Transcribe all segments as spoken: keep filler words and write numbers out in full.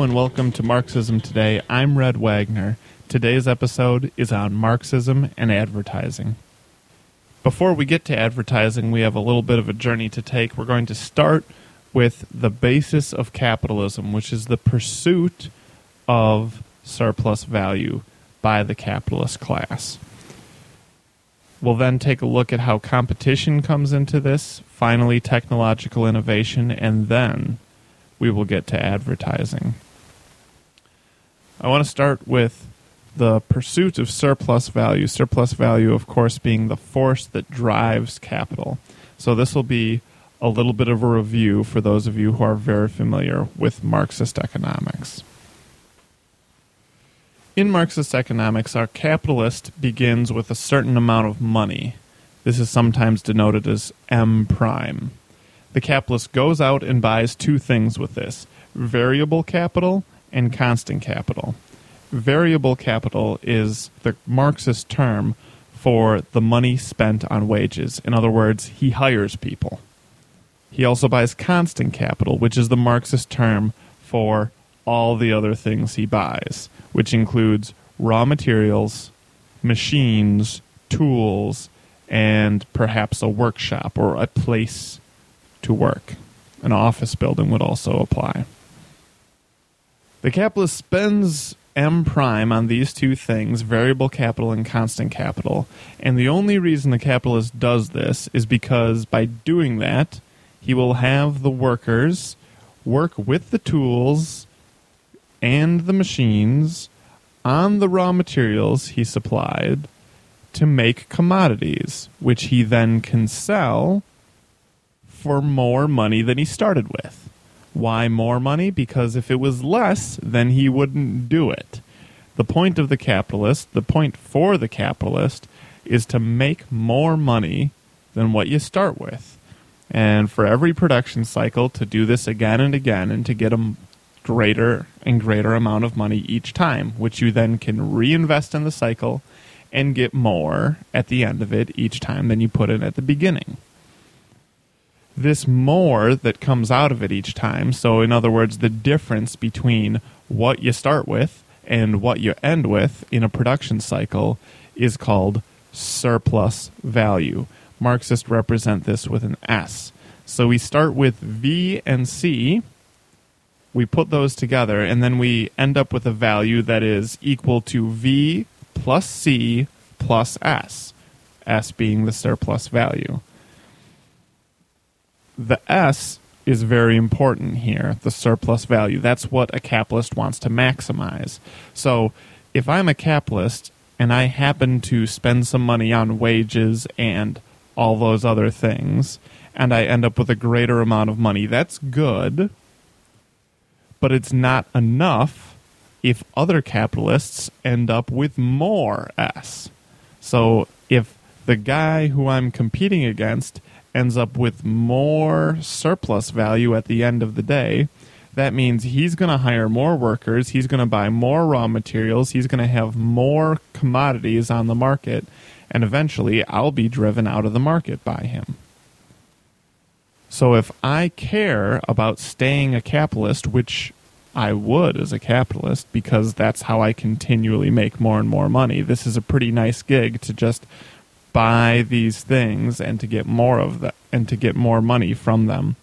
and welcome to Marxism Today. I'm Red Wagner. Today's episode is on Marxism and advertising. Before we get to advertising, we have a little bit of a journey to take. We're going to start with the basis of capitalism, which is the pursuit of surplus value by the capitalist class. We'll then take a look at how competition comes into this, finally technological innovation, and then we will get to advertising. I want to start with the pursuit of surplus value. Surplus value, of course, being the force that drives capital. So this will be a little bit of a review for those of you who are very familiar with Marxist economics. In Marxist economics, our capitalist begins with a certain amount of money. This is sometimes denoted as M prime. The capitalist goes out and buys two things with this: variable capital and constant capital. Variable capital is the Marxist term for the money spent on wages. In other words, he hires people. He also buys constant capital, which is the Marxist term for all the other things he buys, which includes raw materials, machines, tools, and perhaps a workshop or a place to work. An office building would also apply. The capitalist spends M prime on these two things, variable capital and constant capital, and the only reason the capitalist does this is because by doing that, he will have the workers work with the tools and the machines on the raw materials he supplied to make commodities, which he then can sell for more money than he started with. Why more money? Because if it was less, then he wouldn't do it. The point of the capitalist, the point for the capitalist, is to make more money than what you start with. And for every production cycle, to do this again and again and to get a greater and greater amount of money each time, which you then can reinvest in the cycle and get more at the end of it each time than you put in at the beginning. This more that comes out of it each time, so in other words, the difference between what you start with and what you end with in a production cycle is called surplus value. Marxists represent this with an S. So we start with V and C, we put those together, and then we end up with a value that is equal to V plus C plus S, S being the surplus value. The S is very important here, the surplus value. That's what a capitalist wants to maximize. So if I'm a capitalist and I happen to spend some money on wages and all those other things, and I end up with a greater amount of money, that's good, but it's not enough if other capitalists end up with more S. So if the guy who I'm competing against ends up with more surplus value at the end of the day, that means he's going to hire more workers, he's going to buy more raw materials, he's going to have more commodities on the market, and eventually I'll be driven out of the market by him. So if I care about staying a capitalist, which I would as a capitalist, because that's how I continually make more and more money, this is a pretty nice gig to just buy these things and to get more of them and to get more money from them.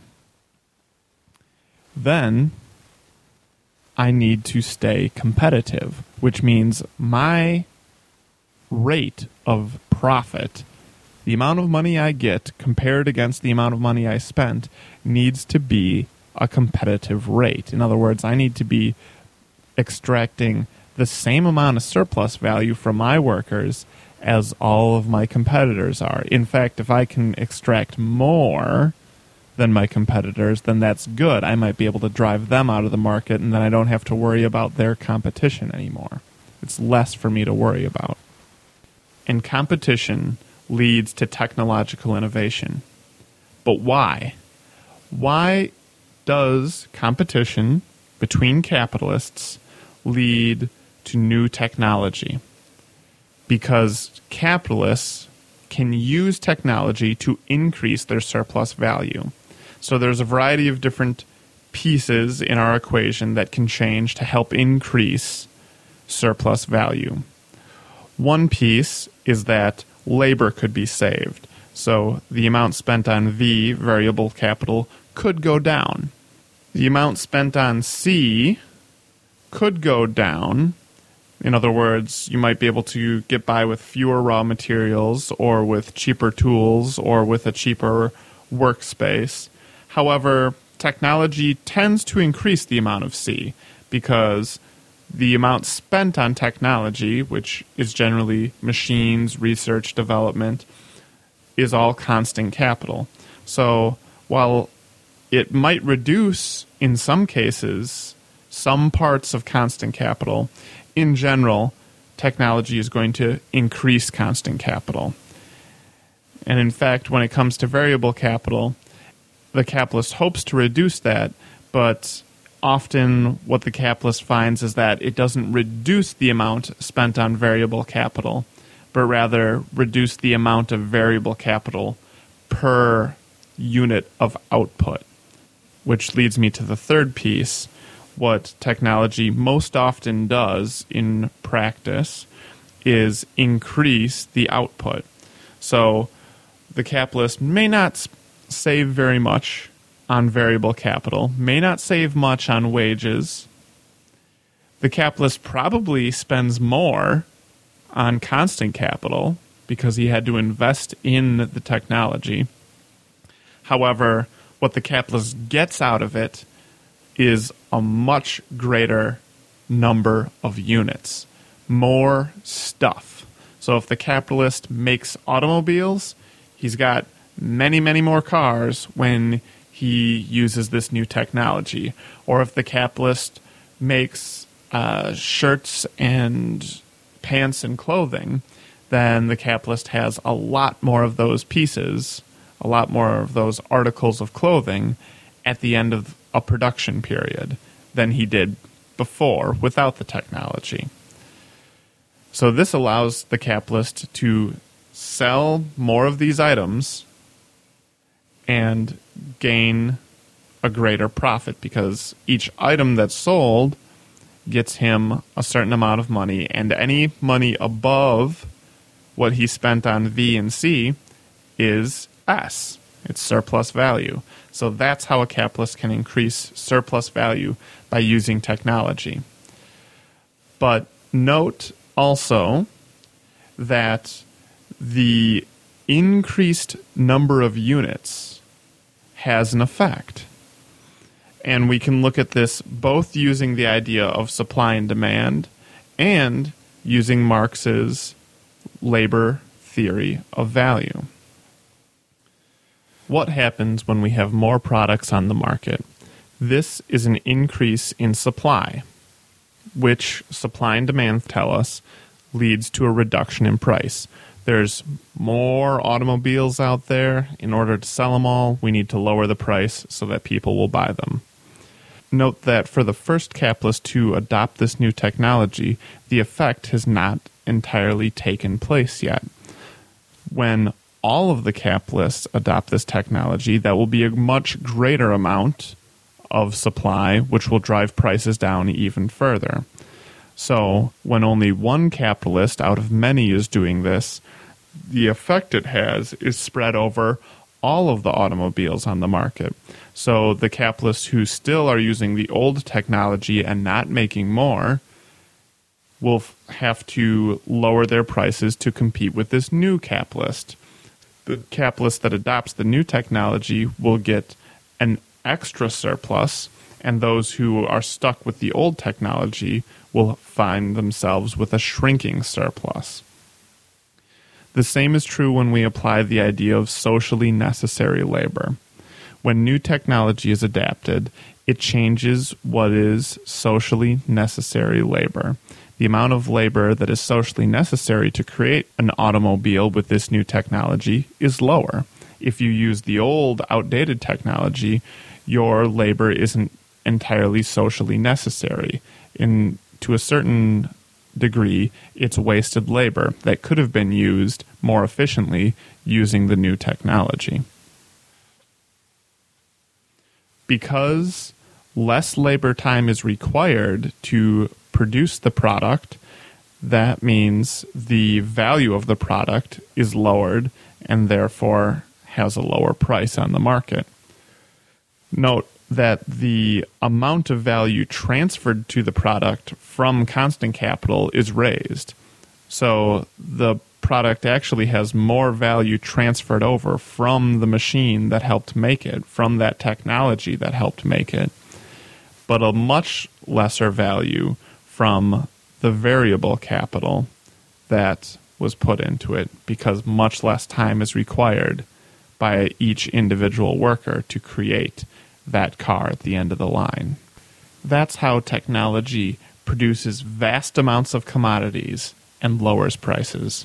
Then I need to stay competitive, which means my rate of profit, the amount of money I get compared against the amount of money I spent, needs to be a competitive rate. In other words, I need to be extracting the same amount of surplus value from my workers as all of my competitors are. In fact, if I can extract more than my competitors, then that's good. I might be able to drive them out of the market, and then I don't have to worry about their competition anymore. It's less for me to worry about. And competition leads to technological innovation. But why? Why does competition between capitalists lead to new technology? Because capitalists can use technology to increase their surplus value. So there's a variety of different pieces in our equation that can change to help increase surplus value. One piece is that labor could be saved. So the amount spent on V, variable capital, could go down. The amount spent on C could go down. In other words, you might be able to get by with fewer raw materials or with cheaper tools or with a cheaper workspace. However, technology tends to increase the amount of C because the amount spent on technology, which is generally machines, research, development, is all constant capital. So while it might reduce, in some cases, some parts of constant capital, in general, technology is going to increase constant capital. And in fact, when it comes to variable capital, the capitalist hopes to reduce that, but often what the capitalist finds is that it doesn't reduce the amount spent on variable capital, but rather reduce the amount of variable capital per unit of output. Which leads me to the third piece. What technology most often does in practice is increase the output. So the capitalist may not save very much on variable capital, may not save much on wages. The capitalist probably spends more on constant capital because he had to invest in the technology. However, what the capitalist gets out of it is a much greater number of units, more stuff. So if the capitalist makes automobiles, he's got many, many more cars when he uses this new technology. Or if the capitalist makes uh, shirts and pants and clothing, then the capitalist has a lot more of those pieces, a lot more of those articles of clothing at the end of a production period than he did before without the technology. So this allows the capitalist to sell more of these items and gain a greater profit because each item that's sold gets him a certain amount of money, and any money above what he spent on V and C is S. It's surplus value. So that's how a capitalist can increase surplus value by using technology. But note also that the increased number of units has an effect. And we can look at this both using the idea of supply and demand and using Marx's labor theory of value. What happens when we have more products on the market? This is an increase in supply, which supply and demand tell us leads to a reduction in price. There's more automobiles out there. In order to sell them all, we need to lower the price so that people will buy them. Note that for the first capitalist to adopt this new technology, the effect has not entirely taken place yet. When all of the capitalists adopt this technology, that will be a much greater amount of supply, which will drive prices down even further. So, when only one capitalist out of many is doing this, the effect it has is spread over all of the automobiles on the market. So, the capitalists who still are using the old technology and not making more will f- have to lower their prices to compete with this new capitalist. The capitalist that adopts the new technology will get an extra surplus, and those who are stuck with the old technology will find themselves with a shrinking surplus. The same is true when we apply the idea of socially necessary labor. When new technology is adapted, it changes what is socially necessary labor. The amount of labor that is socially necessary to create an automobile with this new technology is lower. If you use the old, outdated technology, your labor isn't entirely socially necessary. In, to a certain degree, it's wasted labor that could have been used more efficiently using the new technology. Because less labor time is required to produce the product, that means the value of the product is lowered and therefore has a lower price on the market. Note that the amount of value transferred to the product from constant capital is raised. So the product actually has more value transferred over from the machine that helped make it, from that technology that helped make it, but a much lesser value from the variable capital that was put into it, because much less time is required by each individual worker to create that car at the end of the line. That's how technology produces vast amounts of commodities and lowers prices.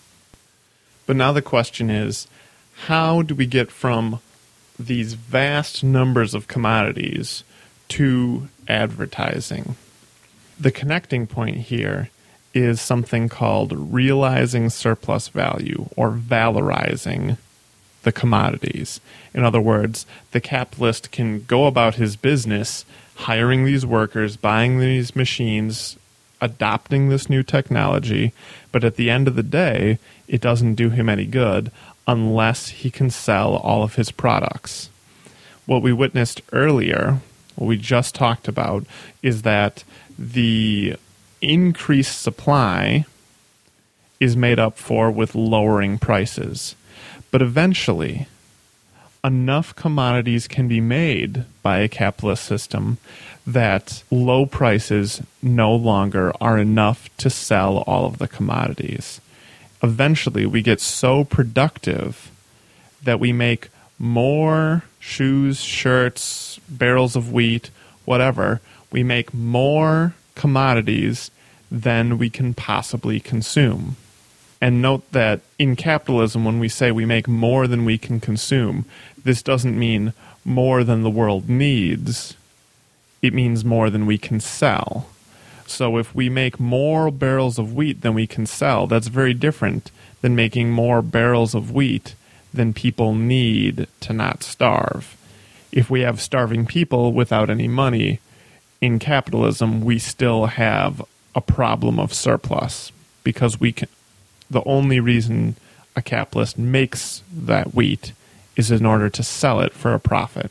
But now the question is, how do we get from these vast numbers of commodities to advertising? The connecting point here is something called realizing surplus value, or valorizing the commodities. In other words, the capitalist can go about his business hiring these workers, buying these machines, adopting this new technology, but at the end of the day, it doesn't do him any good unless he can sell all of his products. What we witnessed earlier, what we just talked about, is that the increased supply is made up for with lowering prices. But eventually, enough commodities can be made by a capitalist system that low prices no longer are enough to sell all of the commodities. Eventually, we get so productive that we make more shoes, shirts, barrels of wheat, whatever. We make more commodities than we can possibly consume. And note that in capitalism, when we say we make more than we can consume, this doesn't mean more than the world needs. It means more than we can sell. So if we make more barrels of wheat than we can sell, that's very different than making more barrels of wheat than people need to not starve. If we have starving people without any money, in capitalism, we still have a problem of surplus, because we can, the only reason a capitalist makes that wheat is in order to sell it for a profit.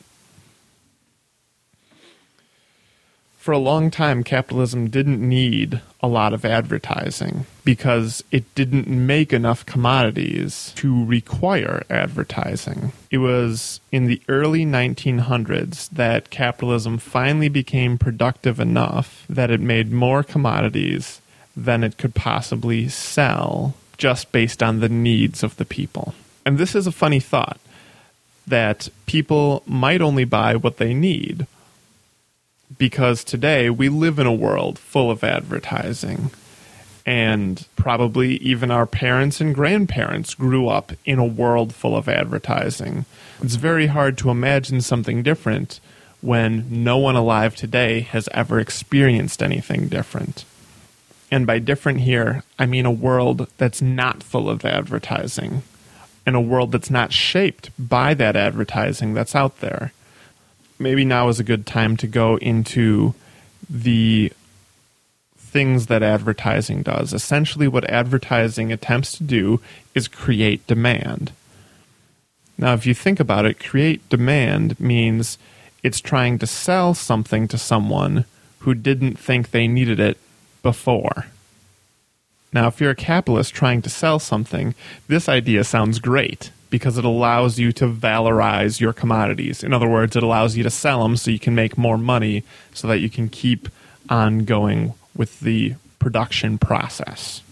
For a long time, capitalism didn't need a lot of advertising because it didn't make enough commodities to require advertising. It was in the early nineteen hundreds that capitalism finally became productive enough that it made more commodities than it could possibly sell, just based on the needs of the people. And this is a funny thought, that people might only buy what they need, because today we live in a world full of advertising. And probably even our parents and grandparents grew up in a world full of advertising. It's very hard to imagine something different when no one alive today has ever experienced anything different. And by different here, I mean a world that's not full of advertising, and a world that's not shaped by that advertising that's out there. Maybe now is a good time to go into the things that advertising does. Essentially, what advertising attempts to do is create demand. Now, if you think about it, create demand means it's trying to sell something to someone who didn't think they needed it before. Now, if you're a capitalist trying to sell something, this idea sounds great, because it allows you to valorize your commodities. In other words, it allows you to sell them so you can make more money so that you can keep on going with the production process.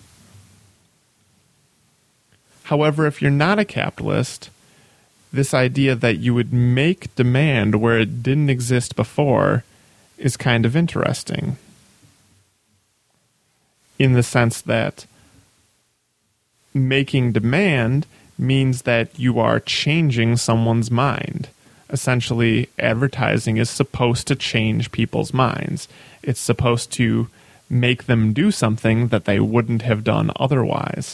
However, if you're not a capitalist, this idea that you would make demand where it didn't exist before is kind of interesting, in the sense that making demand means that you are changing someone's mind. Essentially, advertising is supposed to change people's minds. It's supposed to make them do something that they wouldn't have done otherwise.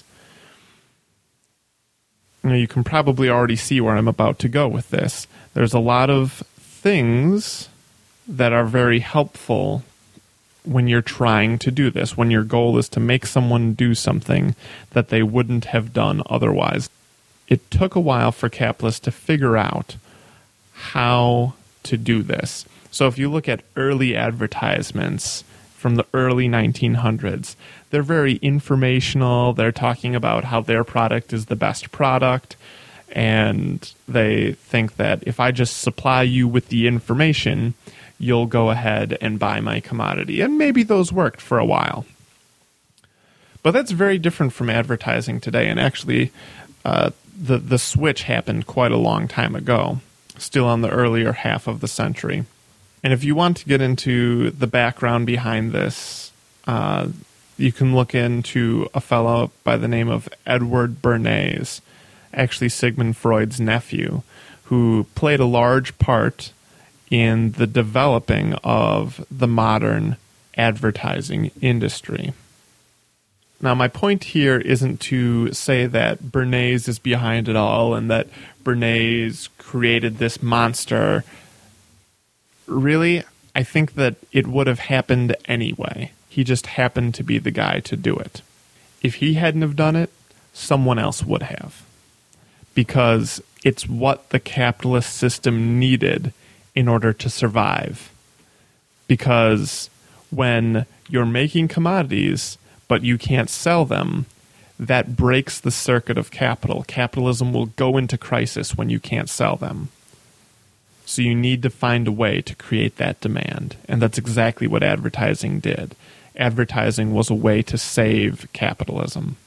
Now, you can probably already see where I'm about to go with this. There's a lot of things that are very helpful when you're trying to do this, when your goal is to make someone do something that they wouldn't have done otherwise. It took a while for capitalists to figure out how to do this. So if you look at early advertisements from the early nineteen hundreds, they're very informational. They're talking about how their product is the best product, and they think that if I just supply you with the information, you'll go ahead and buy my commodity. And maybe those worked for a while. But that's very different from advertising today, and actually uh, the, the switch happened quite a long time ago, still on the earlier half of the century. And if you want to get into the background behind this, uh, you can look into a fellow by the name of Edward Bernays, actually Sigmund Freud's nephew, who played a large part in the developing of the modern advertising industry. Now, my point here isn't to say that Bernays is behind it all and that Bernays created this monster. Really, I think that it would have happened anyway. He just happened to be the guy to do it. If he hadn't have done it, someone else would have. Because it's what the capitalist system needed in order to survive. Because when you're making commodities, but you can't sell them, that breaks the circuit of capital. Capitalism will go into crisis when you can't sell them. So you need to find a way to create that demand. And that's exactly what advertising did. Advertising was a way to save capitalism.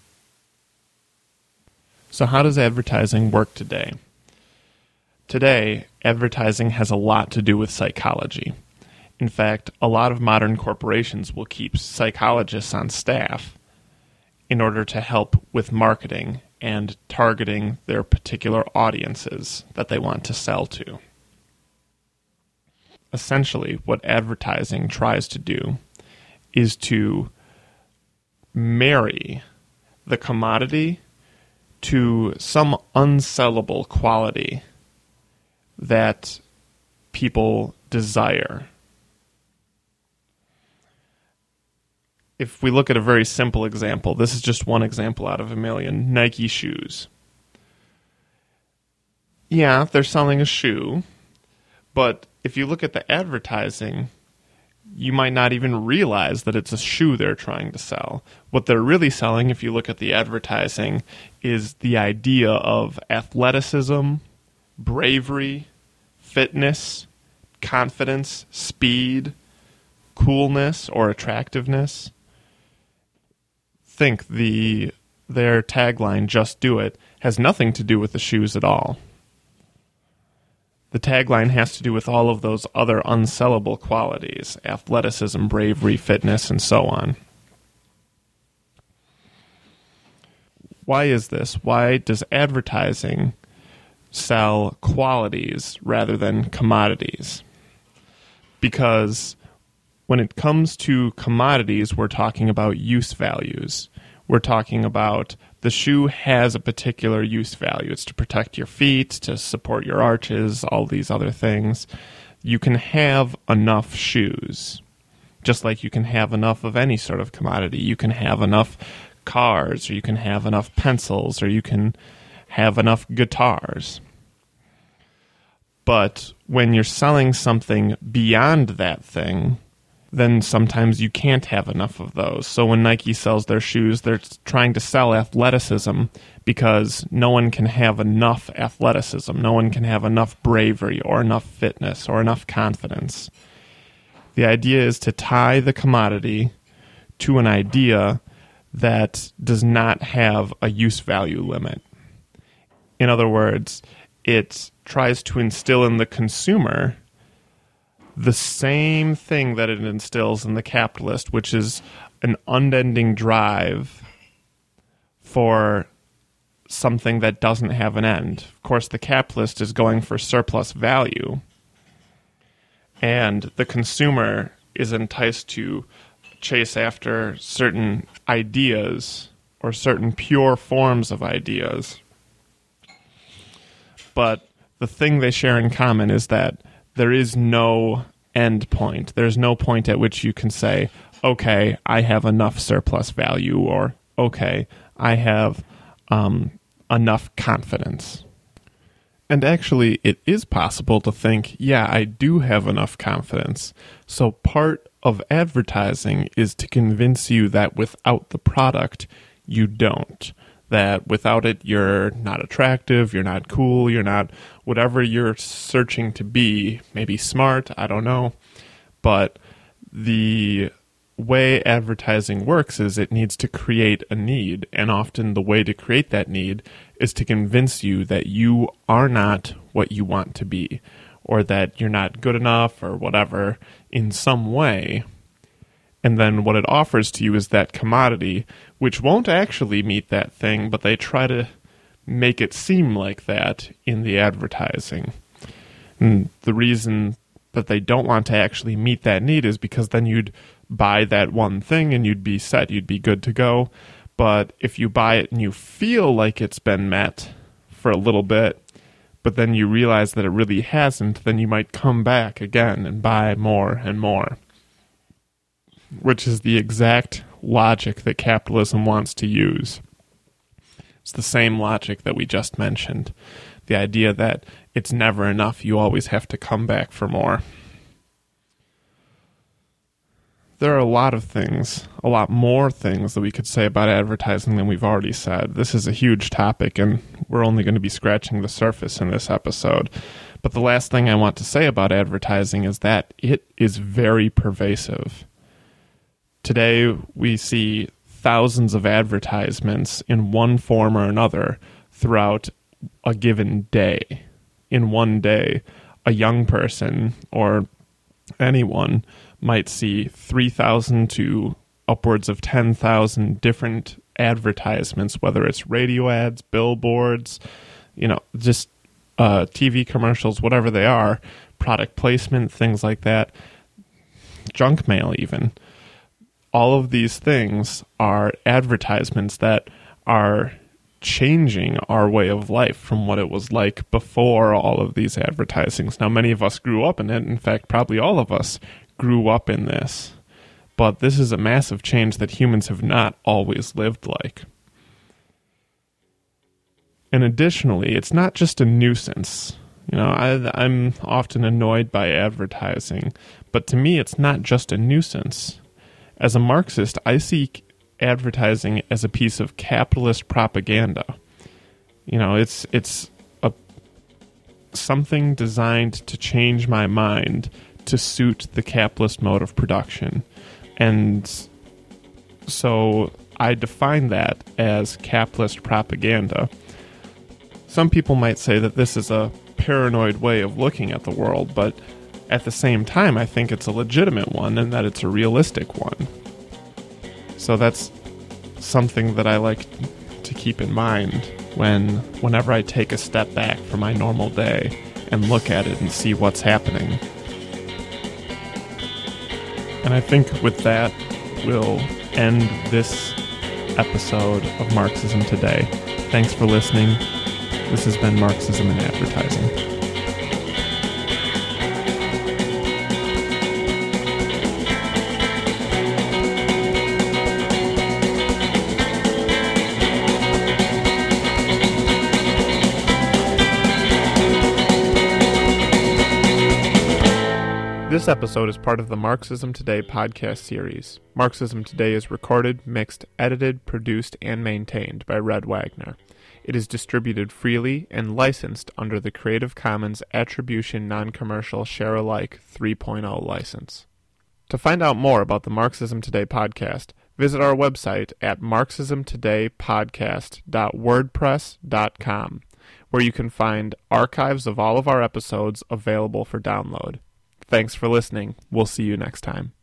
So how does advertising work today? Today, advertising has a lot to do with psychology. In fact, a lot of modern corporations will keep psychologists on staff in order to help with marketing and targeting their particular audiences that they want to sell to. Essentially, what advertising tries to do is to marry the commodity to some unsellable quality that people desire. If we look at a very simple example, this is just one example out of a million, Nike shoes. Yeah, they're selling a shoe, but if you look at the advertising, you might not even realize that it's a shoe they're trying to sell. What they're really selling, if you look at the advertising, is the idea of athleticism, bravery, fitness, confidence, speed, coolness, or attractiveness. Think the their tagline, "Just Do It," has nothing to do with the shoes at all. The tagline has to do with all of those other unsellable qualities: athleticism, bravery, fitness, and so on. Why is this? Why does advertising sell qualities rather than commodities? Because when it comes to commodities, we're talking about use values. We're talking about the shoe has a particular use value. It's to protect your feet, to support your arches, all these other things. You can have enough shoes, just like you can have enough of any sort of commodity. You can have enough cars, or you can have enough pencils, or you can have enough guitars. But when you're selling something beyond that thing, then sometimes you can't have enough of those. So when Nike sells their shoes, they're trying to sell athleticism because no one can have enough athleticism. No one can have enough bravery or enough fitness or enough confidence. The idea is to tie the commodity to an idea that does not have a use value limit. In other words, it tries to instill in the consumer the same thing that it instills in the capitalist, which is an unending drive for something that doesn't have an end. Of course, the capitalist is going for surplus value, and the consumer is enticed to chase after certain ideas or certain pure forms of ideas. But the thing they share in common is that there is no end point. There's no point at which you can say, okay, I have enough surplus value, or okay, I have um, enough confidence. And actually, it is possible to think, yeah, I do have enough confidence. So part of advertising is to convince you that without the product, you don't. That without it, you're not attractive, you're not cool, you're not whatever you're searching to be. Maybe smart, I don't know. But the way advertising works is it needs to create a need, and often the way to create that need is to convince you that you are not what you want to be, or that you're not good enough, or whatever, in some way. And then what it offers to you is that commodity, which won't actually meet that thing, but they try to make it seem like that in the advertising. And the reason that they don't want to actually meet that need is because then you'd buy that one thing and you'd be set, you'd be good to go. But if you buy it and you feel like it's been met for a little bit, but then you realize that it really hasn't, then you might come back again and buy more and more. Which is the exact logic that capitalism wants to use. It's the same logic that we just mentioned. The idea that it's never enough, you always have to come back for more. There are a lot of things, a lot more things that we could say about advertising than we've already said. This is a huge topic, and we're only going to be scratching the surface in this episode. But the last thing I want to say about advertising is that it is very pervasive. Today, we see thousands of advertisements in one form or another throughout a given day. In one day, a young person or anyone might see three thousand to upwards of ten thousand different advertisements, whether it's radio ads, billboards, you know, just uh, T V commercials, whatever they are, product placement, things like that, junk mail even. All of these things are advertisements that are changing our way of life from what it was like before all of these advertisings. Now, many of us grew up in it. In fact, probably all of us grew up in this. But this is a massive change that humans have not always lived like. And additionally, it's not just a nuisance. You know, I, I'm often annoyed by advertising, but to me, it's not just a nuisance. As a Marxist, I see advertising as a piece of capitalist propaganda. You know, it's it's a something designed to change my mind to suit the capitalist mode of production. And so I define that as capitalist propaganda. Some people might say that this is a paranoid way of looking at the world, but at the same time, I think it's a legitimate one and that it's a realistic one. So that's something that I like to keep in mind when whenever I take a step back from my normal day and look at it and see what's happening. And I think with that, we'll end this episode of Marxism Today. Thanks for listening. This has been Marxism in Advertising. This episode is part of the Marxism Today podcast series. Marxism Today is recorded, mixed, edited, produced, and maintained by Red Wagner. It is distributed freely and licensed under the Creative Commons Attribution Non-Commercial Share-alike three point oh license. To find out more about the Marxism Today podcast, visit our website at marxism today podcast dot wordpress dot com, where you can find archives of all of our episodes available for download. Thanks for listening. We'll see you next time.